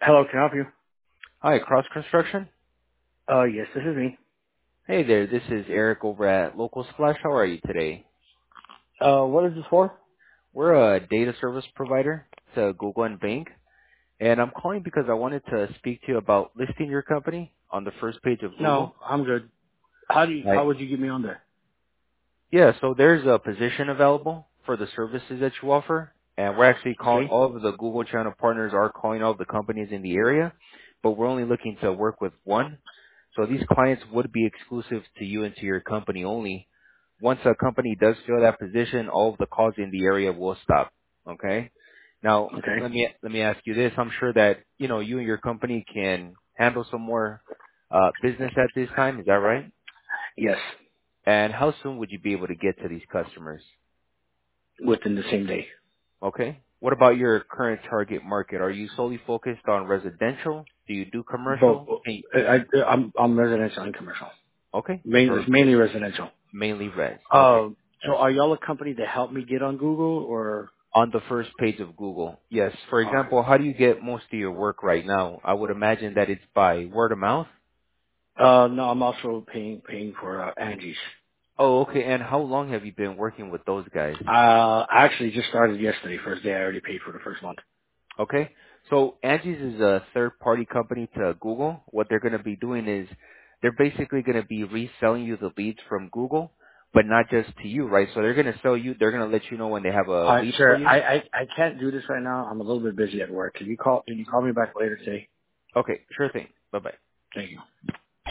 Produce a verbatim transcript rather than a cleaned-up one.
Hello, can I help you? Hi, Cross Construction. Uh, yes, this is me. Hey there, this is Eric over at Local Splash. How are you today? Uh, what is this for? We're a data service provider to Google and Bing, and I'm calling because I wanted to speak to you about listing your company on the first page of No, Google. I'm good. How do you, how Right. would you get me on there? Yeah, so there's a position available for the services that you offer, and we're actually calling Okay. all of the Google channel partners are calling all the companies in the area, but we're only looking to work with one. So these clients would be exclusive to you and to your company only. Once a company does fill that position, all of the calls in the area will stop. Okay? Now, Okay. let me let me ask you this. I'm sure that, you know, you and your company can handle some more uh business at this time, is that right? Yes, And how soon would you be able to get to these customers? within the same day. Okay. What about your current target market? Are you solely focused on residential? Do you do Both. commercial? Hey, I, I, I'm, I'm residential and commercial. okay. Main, it's Perfect. mainly residential. Mainly res. Okay. Uh, so are y'all a company that helped me get on Google or? On the first page of Google. Yes. For Uh, example, how do you get most of your work right now? I would imagine that it's by word of mouth. uh, no, I'm also paying, paying for, uh, Angie's. Oh, okay. And how long have you been working with those guys? Uh, I actually just started yesterday, first day. I already paid for the first month. Okay. So Angie's is a third party company to Google. What they're going to be doing is they're basically going to be reselling you the leads from Google, but not just to you, right? So they're going to sell you, they're going to let you know when they have a All right, lead for sir. you. I, I I can't do this right now. I'm a little bit busy at work. Can you call Can you call me back later today? Okay, sure thing. Bye bye. Thank you.